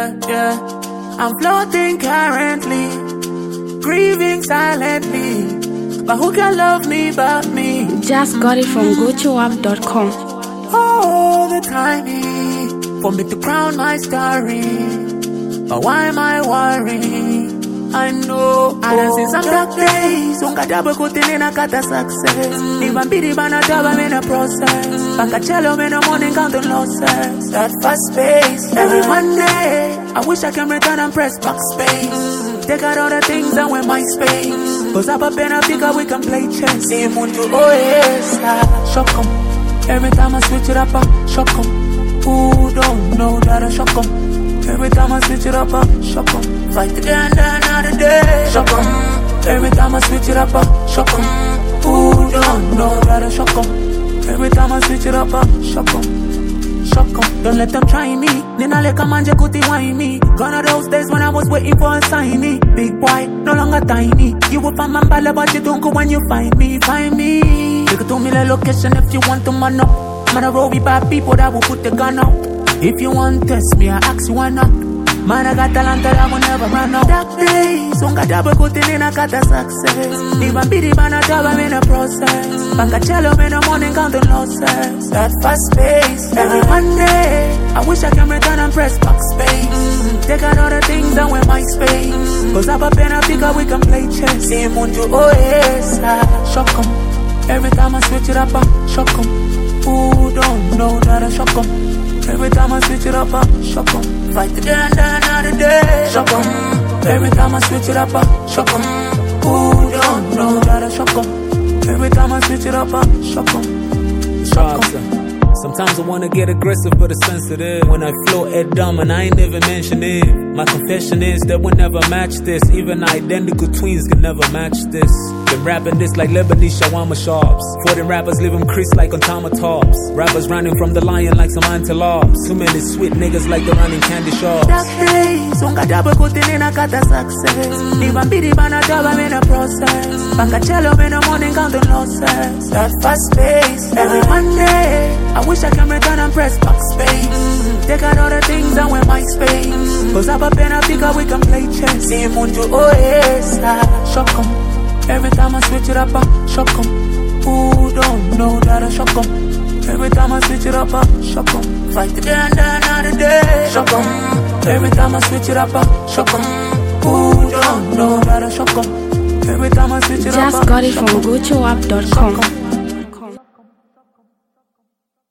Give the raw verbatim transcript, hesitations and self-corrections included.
yeah, yeah. I'm floating currently, grieving silently, but who can love me but me? Just got it from go to app dot com. All the time for me to crown my story, but why am I worrying? I know I done seen some dark days. Unga double kutin in a kata success. Even bidi bana taba in a process. Baka cello in the morning counting losses. That fast pace every Monday. I wish I can return and press backspace. Take out all the things and wear my space. Cause up a pen I think we can play chess. See mundu oh yes, shock 'em. Every time I switch it up, I shock 'em. Who don't know that I shock 'em? Every time I switch it up, I shock 'em. Fight the day and day, another day, shock 'em. Every time I switch it up, I shock 'em. Who don't know that I shock 'em? Every time I switch it up, I shock 'em. Shock 'em. Don't let them try me. Nina leka manje kuti why me. Gone are those days when I was waiting for a sign me. Big boy, no longer tiny. You will find my bala, but you don't go when you find me. Find me. You can tell me the location if you want to man up. Man, I roll with bad people that will put the gun out. If you want test me, I ask you why not. Man, I got talent that I will never run out. Dark days, unga double kutin in a kata success. Even bidi bana taba in a process. Baka cello in the morning counting losses. That fast pace every Monday. I wish I can return and press backspace. Take out all the things and wear my space. Cause up a pen I think we can play chess. See mundu oh yes, shock 'em. Every time I switch it up, I shock 'em. Who don't know that I shock 'em? Every time I switch it up, I shock 'em. Fight the day and day, another day, shock 'em. Every time I switch it up, I shock 'em. Who don't know that I shock 'em? Every time I switch it up, I shock 'em. Shock 'em. Sometimes I wanna get aggressive, but it's sensitive. When I flow it dumb and I ain't never mention it. My confession is that we'll never match this. Even identical twins can never match this. Been rapping this like Lebanese shawarma shops. Foreign rappers live them crisp like on Tama tops. Rappers running from the lion like some antelopes. Too many sweet niggas like they're running candy shops. Dark days, unga double kutin in a kata success. Even bidi bana taba in a process. Baka cello in the morning counting losses. That fast pace every Monday. I wish I can return and press backspace. Take out all the things and wear my space. Cause up a pen I think we can play chess. See mundu oh yes, shock 'em. Every time I switch it up, I shock 'em. Who don't know that I shock 'em? Every time I switch it up, I shock 'em. Fight the day and day, another day, shock 'em. Every time I switch it up, I shock 'em. Who don't know that I shock 'em? Every time I switch it up, I Just got it from go to app dot com.